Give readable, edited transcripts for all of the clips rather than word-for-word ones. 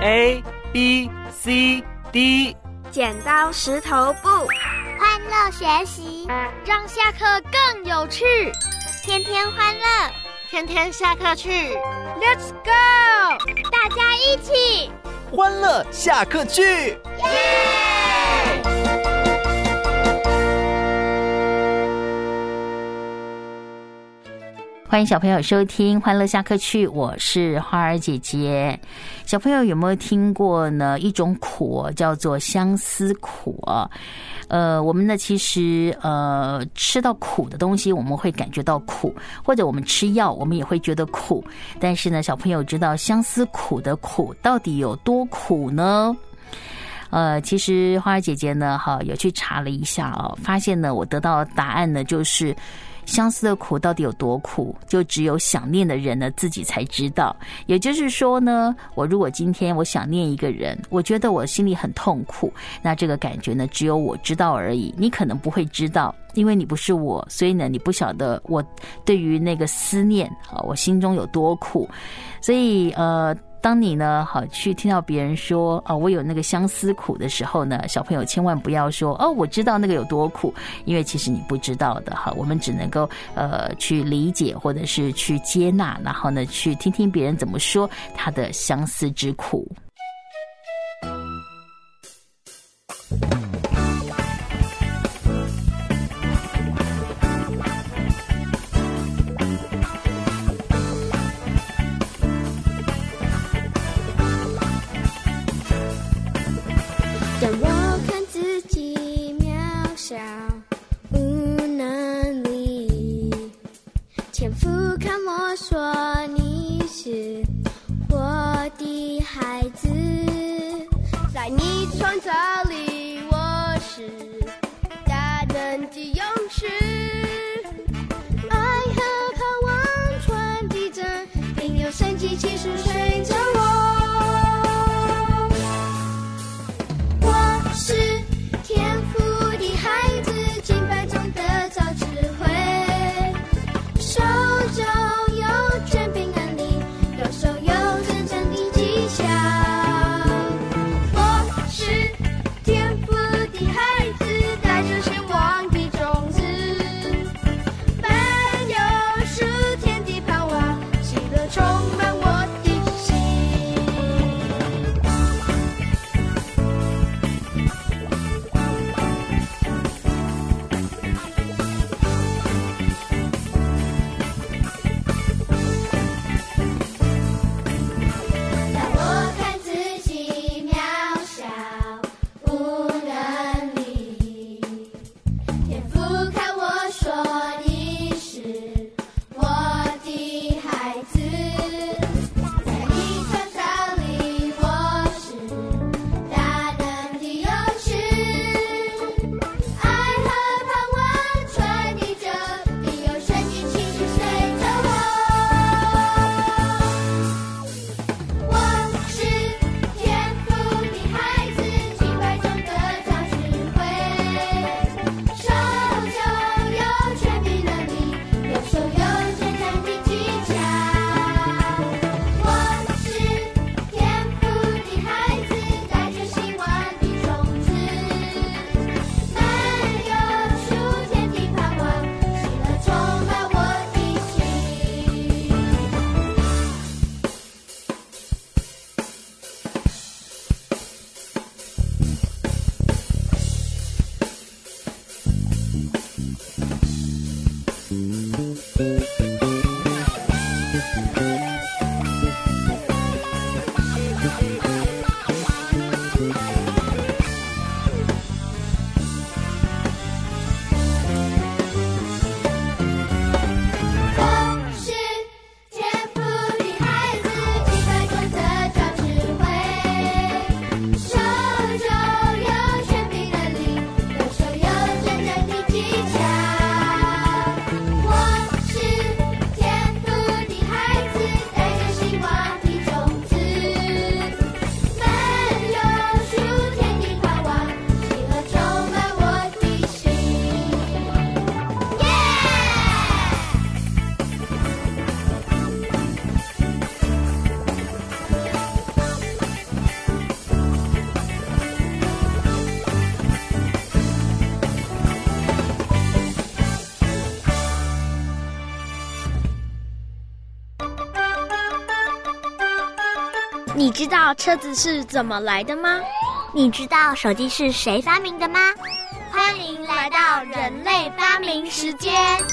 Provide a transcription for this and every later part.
A B C D。 剪刀石头布， 欢乐学习， 让下课更有趣。 天天欢乐， 天天下课去。 Let's go！ 大家一起欢乐下课去，耶！ 欢迎小朋友收听欢乐下课去，我是花儿姐姐。小朋友有没有听过呢？一种苦叫做相思苦。我们呢其实吃到苦的东西我们会感觉到苦，或者我们吃药我们也会觉得苦，但是呢小朋友知道相思苦的苦到底有多苦呢？其实花儿姐姐呢有去查了一下发现呢我得到的答案呢就是相思的苦到底有多苦，就只有想念的人呢自己才知道。也就是说呢，我如果今天我想念一个人，我觉得我心里很痛苦，那这个感觉呢只有我知道而已，你可能不会知道，因为你不是我，所以呢你不晓得我对于那个思念我心中有多苦。所以当你呢去听到别人说我有那个相思苦的时候呢，小朋友千万不要说我知道那个有多苦，因为其实你不知道的我们只能够去理解或者是去接纳，然后呢去听听别人怎么说他的相思之苦。 当我看自己渺小无能力，天父看我说你是我的孩子，在你创造里我是大能的勇士，爱和盼望传递着，并有神迹奇事随着我。是天赋的孩子，敬拜中得着智慧，手中有权柄能力，右手有真正的技巧。我是天赋的孩子，带着希望的种子，伴有属天的盼望，喜乐充满我的心。 你知道车子是怎么来的吗？ 你知道手机是谁发明的吗？ 欢迎来到人类发明时间。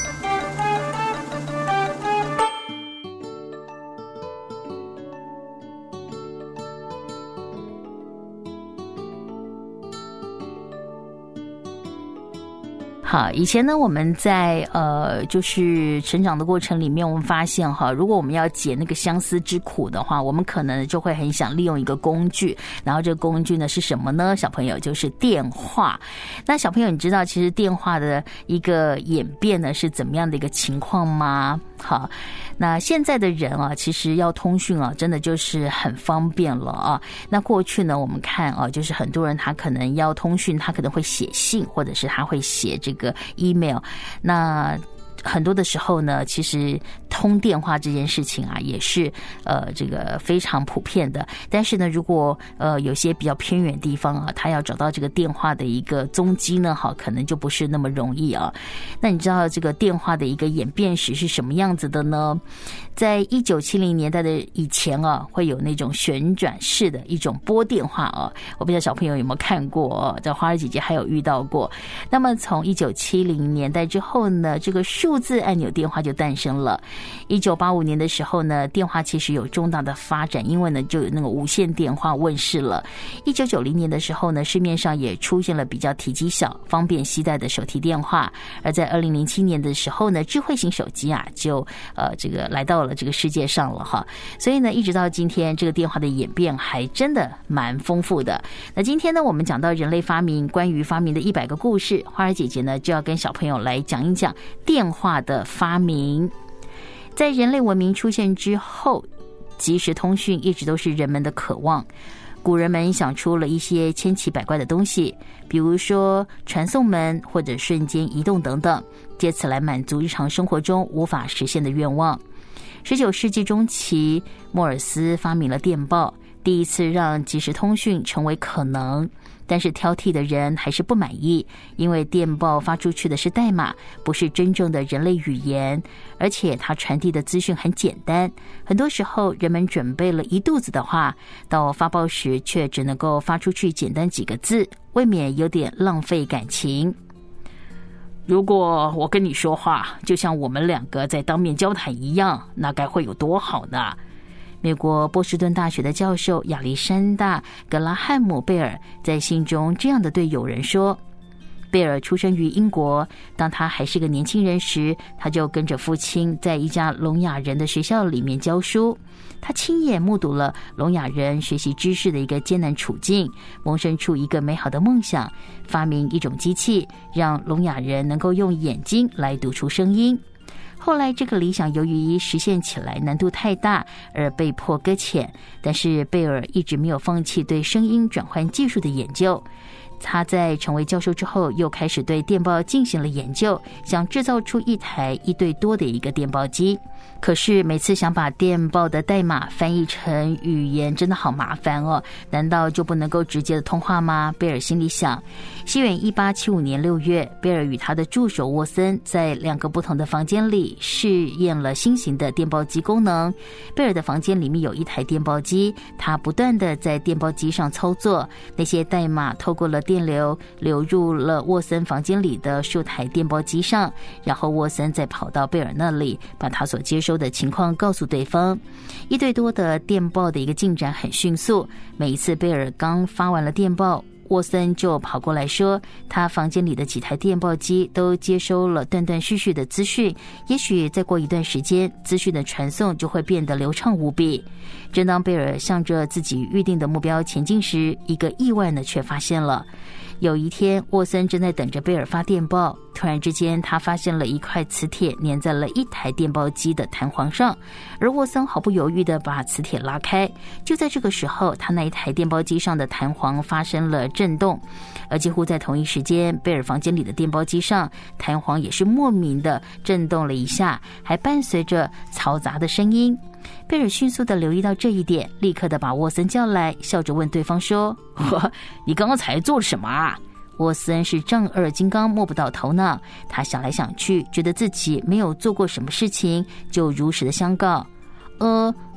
好，以前呢，我们在就是成长的过程里面，我们发现哈，如果我们要解那个相思之苦的话，我们可能就会很想利用一个工具，然后这个工具呢是什么呢？小朋友，就是电话。那小朋友，你知道其实电话的一个演变呢是怎么样的一个情况吗？好，那现在的人啊，其实要通讯啊，真的就是很方便了啊。那过去呢，我们看啊，就是很多人他可能要通讯，他可能会写信，或者是他会写这个 email。那很多的时候呢，其实通电话这件事情啊，也是这个非常普遍的。但是呢，如果有些比较偏远地方啊，他要找到这个电话的一个踪迹呢，好，可能就不是那么容易啊。那你知道这个电话的一个演变史是什么样子的呢？在1970年代的以前啊，会有那种旋转式的一种拨电话啊，我不知道小朋友有没有看过，在花儿姐姐还有遇到过。那么从1970年代之后呢，这个数字按钮电话就诞生了。1985年的时候呢，电话其实有重大的发展，因为呢就有那个无线电话问世了。1990年的时候呢，市面上也出现了比较体积小、方便携带的手提电话。而在2007年的时候呢，智慧型手机啊就这个来到了这个世界上了哈。所以呢，一直到今天，这个电话的演变还真的蛮丰富的。那今天呢，我们讲到人类发明，关于发明的100个故事，花儿姐姐呢就要跟小朋友来讲一讲电话的发明。在人类文明出现之后，即时通讯一直都是人们的渴望。古人们想出了一些千奇百怪的东西，比如说传送门或者瞬间移动等等，借此来满足日常生活中无法实现的愿望。19世纪中期，莫尔斯发明了电报，第一次让即时通讯成为可能。但是挑剔的人还是不满意，因为电报发出去的是代码，不是真正的人类语言，而且它传递的资讯很简单，很多时候人们准备了一肚子的话，到发报时却只能够发出去简单几个字，未免有点浪费感情。如果我跟你说话，就像我们两个在当面交谈一样，那该会有多好呢？美国波士顿大学的教授亚历山大·格拉汉姆·贝尔在信中这样的对友人说。贝尔出生于英国，当他还是个年轻人时，他就跟着父亲在一家聋哑人的学校里面教书。他亲眼目睹了聋哑人学习知识的一个艰难处境，萌生出一个美好的梦想，发明一种机器，让聋哑人能够用眼睛来读出声音。后来这个理想由于实现起来难度太大而被迫搁浅，但是贝尔一直没有放弃对声音转换技术的研究。他在成为教授之后，又开始对电报进行了研究，想制造出一台1对多的一个电报机。可是每次想把电报的代码翻译成语言真的好麻烦哦，难道就不能够直接的通话吗？贝尔心里想。西元1875年6月，贝尔与他的助手沃森在2个不同的房间里试验了新型的电报机功能。贝尔的房间里面有一台电报机，他不断的在电报机上操作，那些代码透过了电流流入了沃森房间里的数台电报机上，然后沃森再跑到贝尔那里，把他所接收的情况告诉对方。1对多的电报的一个进展很迅速，每一次贝尔刚发完了电报，沃森就跑过来说，他房间里的几台电报机都接收了断断续续的资讯，也许再过一段时间，资讯的传送就会变得流畅无比。正当贝尔向着自己预定的目标前进时，一个意外呢却发现了。有一天，沃森正在等着贝尔发电报，突然之间他发现了一块磁铁粘在了一台电报机的弹簧上，而沃森毫不犹豫地把磁铁拉开。就在这个时候，他那一台电报机上的弹簧发生了震动，而几乎在同一时间，贝尔房间里的电报机上弹簧也是莫名的震动了一下，还伴随着嘈杂的声音。贝尔迅速地留意到这一点，立刻地把沃森叫来，笑着问对方说：你刚刚才做了什么啊？沃森是丈二金刚，摸不到头脑。他想来想去，觉得自己没有做过什么事情，就如实的相告：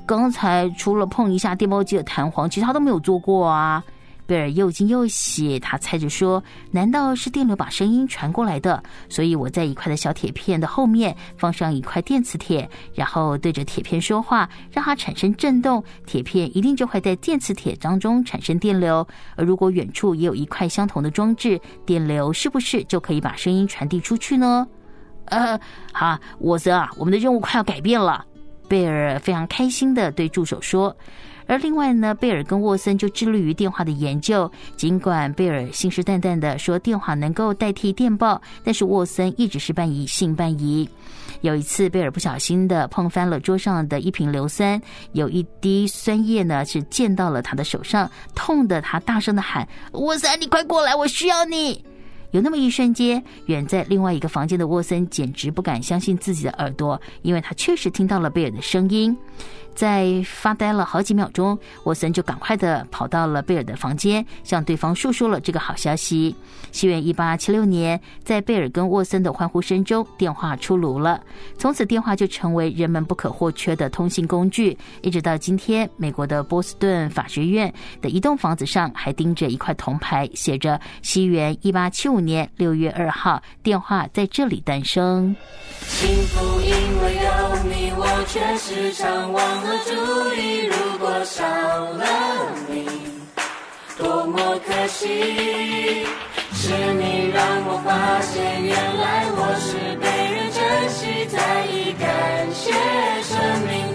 刚才除了碰一下电报机的弹簧，其他都没有做过啊。贝尔又惊又喜，他猜着说，难道是电流把声音传过来的？所以我在一块的小铁片的后面放上一块电磁铁，然后对着铁片说话，让它产生震动，铁片一定就会在电磁铁当中产生电流。而如果远处也有一块相同的装置，电流是不是就可以把声音传递出去呢？好，沃森啊，我们的任务快要改变了。贝尔非常开心地对助手说。而另外呢，贝尔跟沃森就致力于电话的研究。尽管贝尔信誓旦旦地说电话能够代替电报，但是沃森一直是半疑信半疑。有一次，贝尔不小心的碰翻了桌上的一瓶硫酸，有一滴酸液呢是溅到了他的手上，痛得他大声的喊：“沃森，你快过来，我需要你！”有那么一瞬间，远在另外一个房间的沃森简直不敢相信自己的耳朵，因为他确实听到了贝尔的声音。在发呆了好几秒钟，沃森就赶快的跑到了贝尔的房间，向对方述说了这个好消息。西元1876年，在贝尔跟沃森的欢呼声中，电话出炉了。从此电话就成为人们不可或缺的通信工具，一直到今天，美国的波士顿法学院的一栋房子上还钉着一块铜牌，写着西元1875年6月2号，电话在这里诞生。 幸福因为有你，我却时常忘了注意，如果少了你，多么可惜。是你让我发现，原来我是被人珍惜，才已感谢生命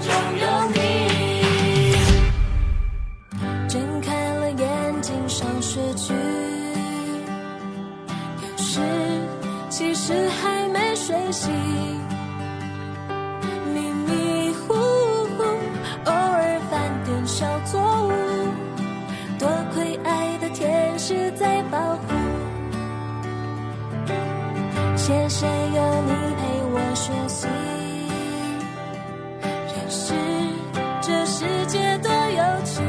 中有你。睁开了眼睛上学去，有时其实还没睡醒，迷迷糊糊，偶尔犯点小错误，多亏爱的天使在保护。谢谢有你陪我学习，认识这世界多有趣，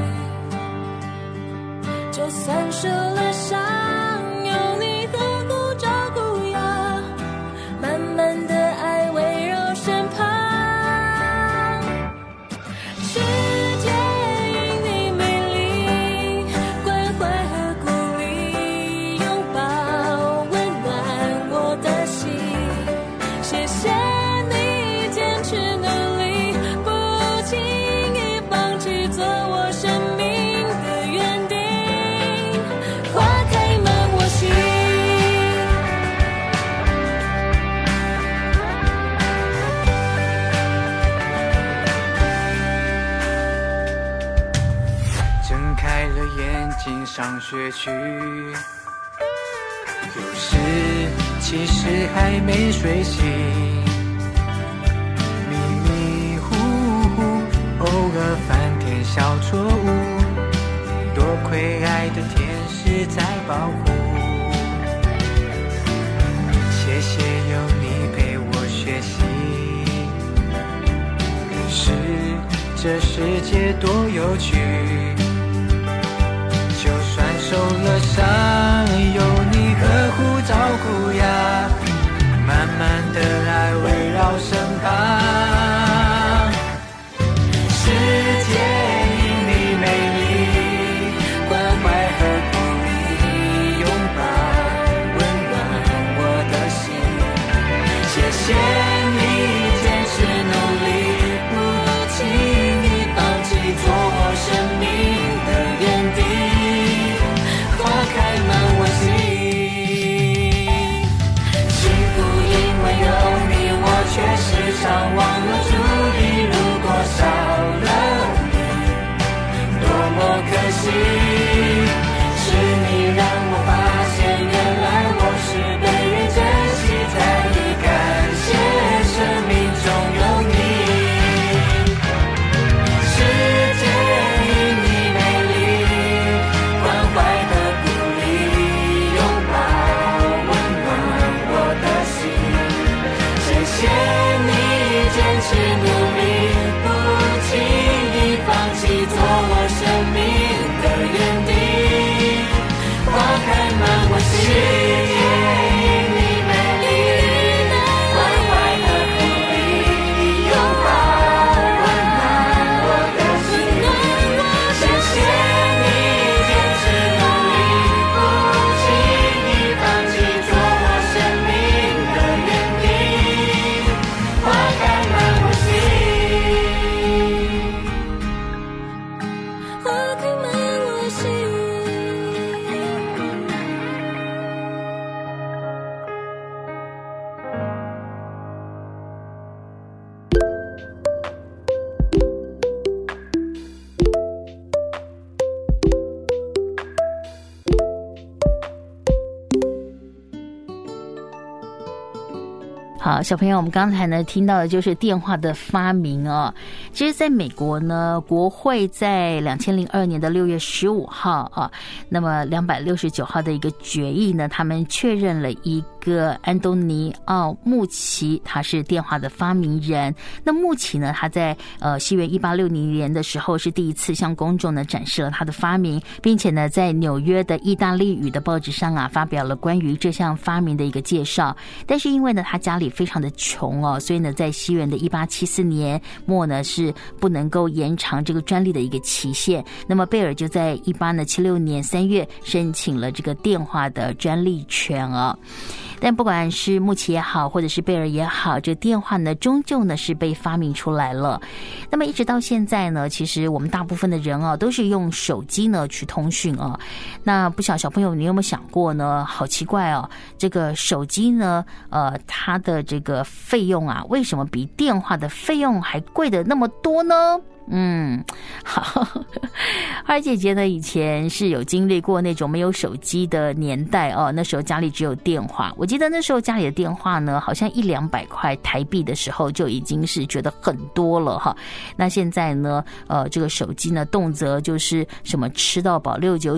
就算受了伤，有你呵护照顾呀，慢慢的爱围绕身旁。世界因你美丽，关怀和鼓励，拥抱温暖我的心。谢谢你坚持努力，不轻易放弃，做我生命的园丁，花开满我心。 睁开了眼睛上学去，有时其实还没睡醒，迷迷糊糊，偶尔犯点小错误，多亏爱的天使在保护。谢谢有你陪我学习，认识这世界多有趣，就算受了伤，有你呵护照顾呀，慢慢的爱围绕身旁。世界因你美丽，关怀和鼓励，拥抱温暖我的心。谢谢你坚持努力，不轻易放弃，做我生命好，小朋友，我们刚才呢听到的就是电话的发明哦。其实在美国呢，国会在2002年的6月15号啊，那么269号的一个决议呢，他们确认了一个安东尼奥穆奇，他是电话的发明人。那穆奇呢，他在西元1860年的时候是第一次向公众呢展示了他的发明，并且呢在纽约的意大利语的报纸上啊发表了关于这项发明的一个介绍。但是因为呢他家里非常的穷哦，所以呢在西元的1874年末呢是不能够延长这个专利的一个期限。那么贝尔就在1876年3月申请了这个电话的专利权哦。但不管是穆奇也好，或者是贝尔也好，这电话呢终究呢是被发明出来了。那么一直到现在呢，其实我们大部分的人都是用手机呢去通讯啊。那不晓得小朋友你有没有想过呢？好奇怪哦，这个手机呢它的这个费用啊，为什么比电话的费用还贵的那么多呢？好，花儿姐姐呢以前是有经历过那种没有手机的年代哦，那时候家里只有电话。我记得那时候家里的电话呢，好像100-200块台币的时候就已经是觉得很多了哈。那现在呢，这个手机呢，动辄就是什么吃到饱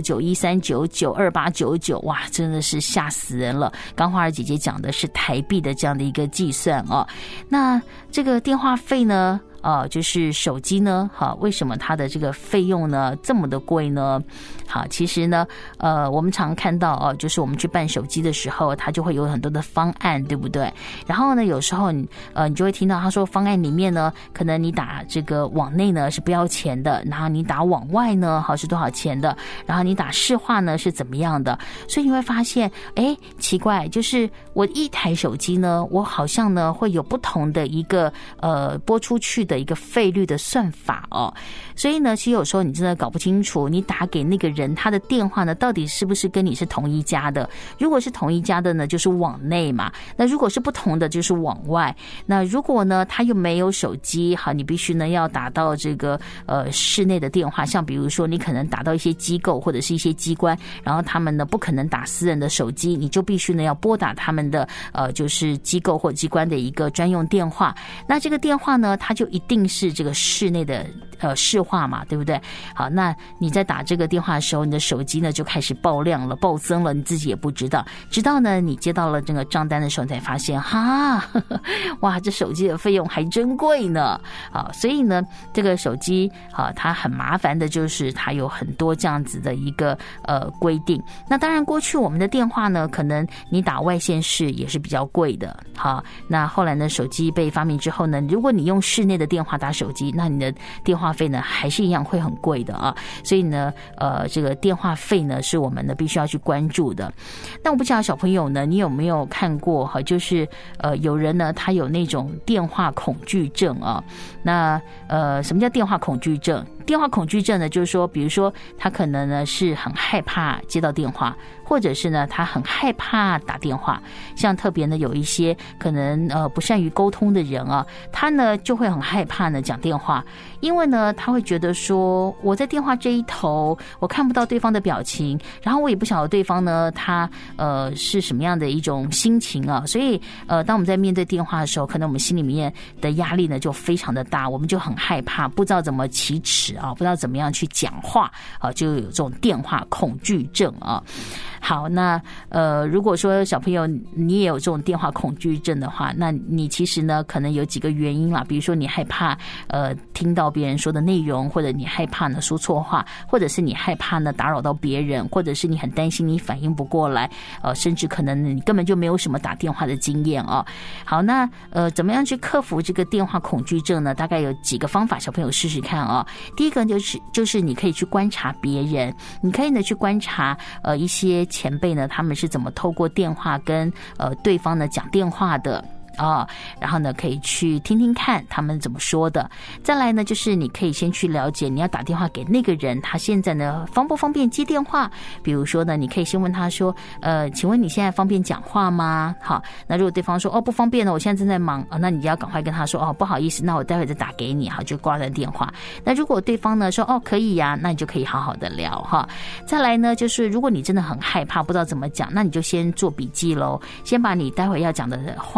699、1399、2899，哇，真的是吓死人了。刚花儿姐姐讲的是台币的这样的一个计算哦。那这个电话费呢？就是手机呢，好，为什么它的这个费用呢这么的贵呢？好，其实呢，我们常看到就是我们去办手机的时候，它就会有很多的方案，对不对？然后呢，有时候你就会听到他说方案里面呢，可能你打这个网内呢是不要钱的，然后你打网外呢好是多少钱的，然后你打市话呢是怎么样的，所以你会发现，奇怪，就是我一台手机呢，我好像呢会有不同的一个拨出去的一个费率的算法哦，所以呢，其实有时候你真的搞不清楚，你打给那个人他的电话呢，到底是不是跟你是同一家的？如果是同一家的呢，就是网内嘛；那如果是不同的，就是网外。那如果呢，他又没有手机，好，你必须呢要打到这个室内的电话，像比如说你可能打到一些机构或者是一些机关，然后他们呢不可能打私人的手机，你就必须呢要拨打他们的就是机构或机关的一个专用电话。那这个电话呢，它就一定是这个室内的市话嘛，对不对？好，那你在打这个电话的时候，你的手机呢就开始爆量了、暴增了，你自己也不知道。直到呢你接到了这个账单的时候，你才发现，哇，这手机的费用还真贵呢。好，所以呢这个手机它很麻烦的，就是它有很多这样子的一个规定。那当然过去我们的电话呢，可能你打外县市也是比较贵的。好，那后来呢手机被发明之后呢，如果你用室内的电话打手机，那你的电话费呢还是一样会很贵的啊。所以呢这个电话费呢是我们呢必须要去关注的。那我不知道小朋友呢，你有没有看过就是有人呢他有那种电话恐惧症啊。那什么叫电话恐惧症？电话恐惧症呢，就是说，比如说他可能呢是很害怕接到电话，或者是呢他很害怕打电话。像特别呢有一些可能不善于沟通的人啊，他呢就会很害怕呢讲电话，因为呢他会觉得说，我在电话这一头，我看不到对方的表情，然后我也不晓得对方呢他是什么样的一种心情啊。所以当我们在面对电话的时候，可能我们心里面的压力呢就非常的大，我们就很害怕，不知道怎么启齿啊，不知道怎么样去讲话啊，就有这种电话恐惧症啊。好，那如果说小朋友你也有这种电话恐惧症的话，那你其实呢可能有几个原因啦，比如说你害怕听到别人说的内容，或者你害怕呢说错话，或者是你害怕呢打扰到别人，或者是你很担心你反应不过来，甚至可能你根本就没有什么打电话的经验哦。好，那怎么样去克服这个电话恐惧症呢？大概有几个方法，小朋友试试看哦。第一个就是你可以去观察别人，你可以呢去观察一些前辈呢他们是怎么透过电话跟对方呢讲电话的。然后呢可以去听听看他们怎么说的。再来呢就是你可以先去了解你要打电话给那个人，他现在呢方不方便接电话。比如说呢你可以先问他说请问你现在方便讲话吗？好，那如果对方说不方便呢，我现在正在忙那你要赶快跟他说不好意思，那我待会再打给你，好，就挂断电话。那如果对方呢说可以呀，那你就可以好好的聊哈。再来呢就是如果你真的很害怕不知道怎么讲，那你就先做笔记咯，先把你待会要讲的话呢先把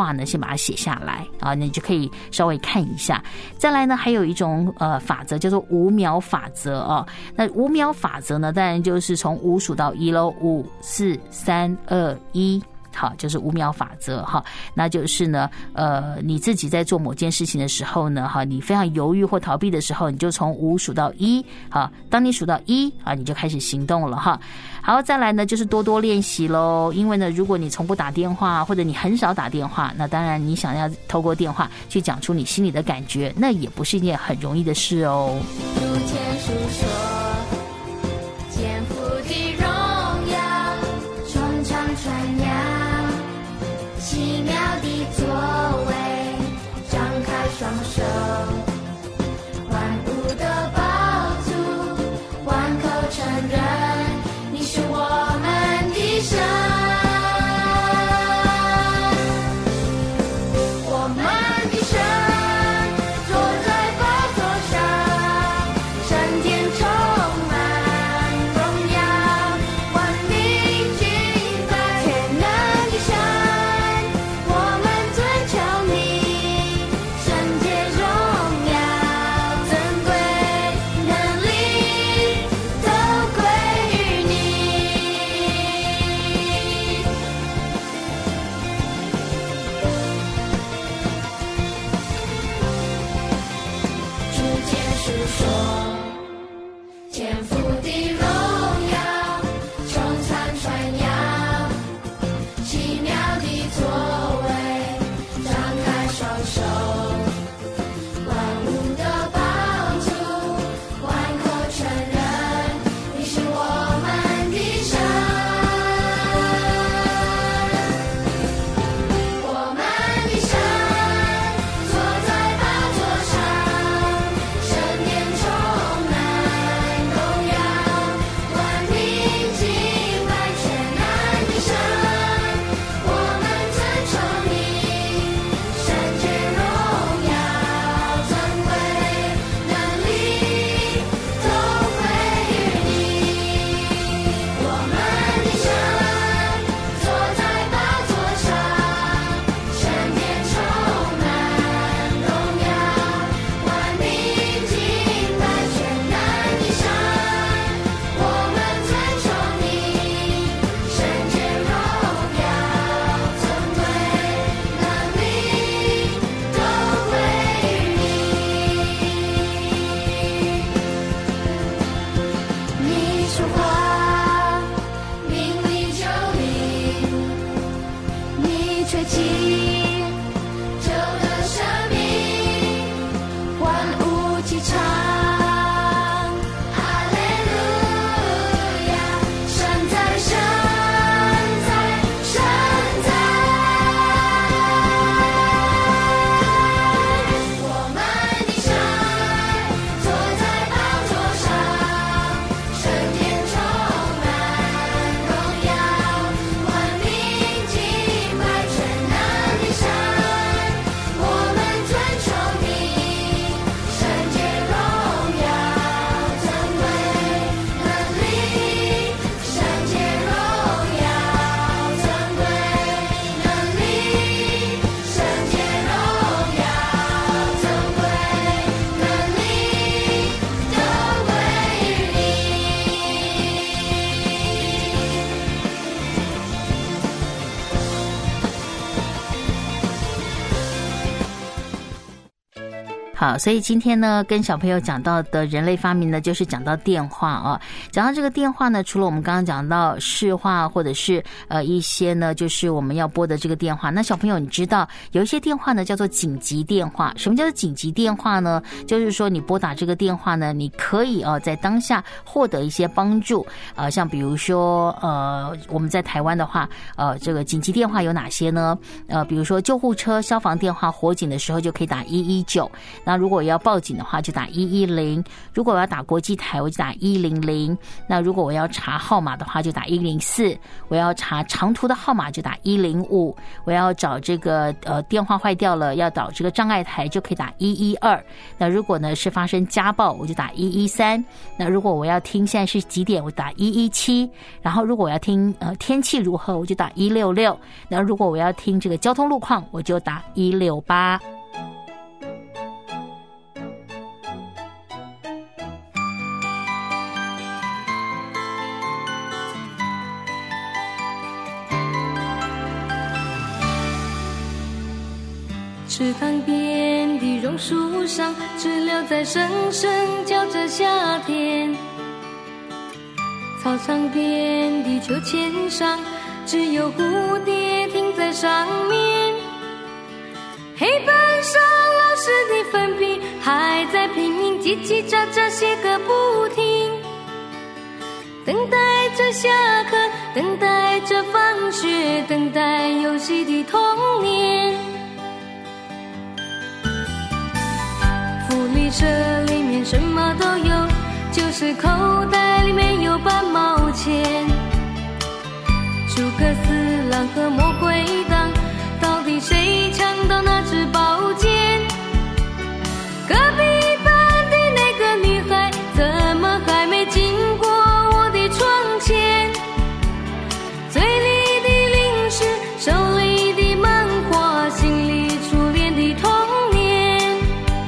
把它写下来啊，你就可以稍微看一下。再来呢，还有一种法则叫做5秒法则啊。那5秒法则呢，当然就是从5数到1咯，5、4、3、2、1。好，就是5秒法则哈，那就是呢，你自己在做某件事情的时候呢，哈，你非常犹豫或逃避的时候，你就从5数到1，好，当你数到1啊，你就开始行动了哈。好，再来呢，就是多多练习咯，因为呢，如果你从不打电话或者你很少打电话，那当然你想要透过电话去讲出你心里的感觉，那也不是一件很容易的事哦。 如前述说，肩负的荣耀，充畅传扬。奇妙的作为，张开双手，万物的宝足，万口承认你是我们的神，我们的神坐在宝座上，圣殿充满荣耀，万民敬拜全能的神。 好，所以今天呢，跟小朋友讲到的人类发明呢，就是讲到电话啊。讲到这个电话呢，除了我们刚刚讲到市话，或者是一些呢，就是我们要拨的这个电话。那小朋友，你知道有一些电话呢叫做紧急电话。什么叫做紧急电话呢？就是说你拨打这个电话呢，你可以在当下获得一些帮助。像比如说我们在台湾的话，这个紧急电话有哪些呢？比如说救护车、消防电话、火警的时候就可以打119。那如果我要报警的话就打110，如果我要打国际台我就打100，那如果我要查号码的话就打104，我要查长途的号码就打105，我要找这个电话坏掉了要找这个障碍台就可以打112，那如果呢是发生家暴我就打113，那如果我要听现在是几点我打117，然后如果我要听天气如何我就打166，那如果我要听这个交通路况我就打168。 池塘边的榕树上，知了在声声叫着夏天。操场边的秋千上，只有蝴蝶停在上面。黑板上老师的粉笔还在拼命叽叽喳喳写个不停。等待着下课，等待着放学，等待游戏的童年。福利社里面什么都有，就是口袋里面有半毛钱。诸葛四郎和魔鬼党，到底谁抢到那支宝剑？隔壁班的那个女孩，怎么还没经过我的窗前？嘴里的零食，手里的漫画，心里初恋的童年。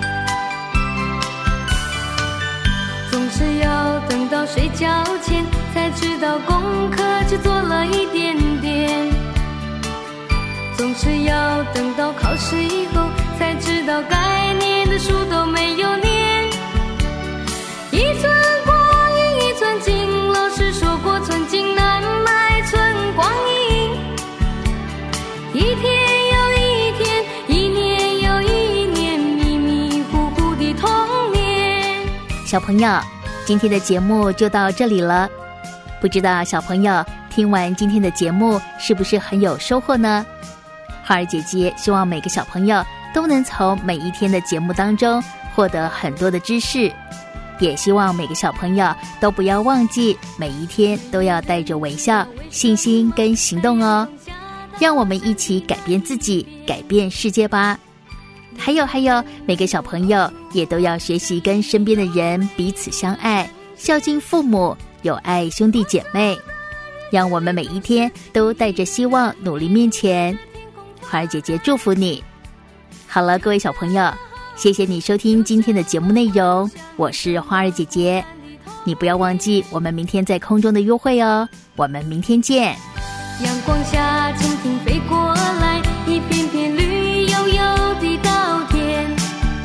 总是要等到睡觉前才知道功课只做了一点点，总是要等到考试以后才知道该念的书都没有念。一寸光阴一寸金，老师说过寸金难买寸光阴。一天又一天，一年又一年，迷迷糊糊的童年。 小朋友，今天的节目就到这里了，不知道小朋友听完今天的节目是不是很有收获呢？花儿姐姐希望每个小朋友都能从每一天的节目当中获得很多的知识，也希望每个小朋友都不要忘记每一天都要带着微笑、信心跟行动哦。让我们一起改变自己，改变世界吧。还有，每个小朋友也都要学习跟身边的人彼此相爱，孝敬父母，有爱兄弟姐妹。让我们每一天都带着希望努力面前。花儿姐姐祝福你。好了，各位小朋友，谢谢你收听今天的节目内容，我是花儿姐姐。你不要忘记我们明天在空中的约会哦，我们明天见。 阳光下蜻蜓飞过来，一片片绿油油的稻田。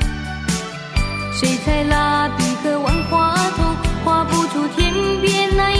水彩蜡笔和万花筒画不出天边那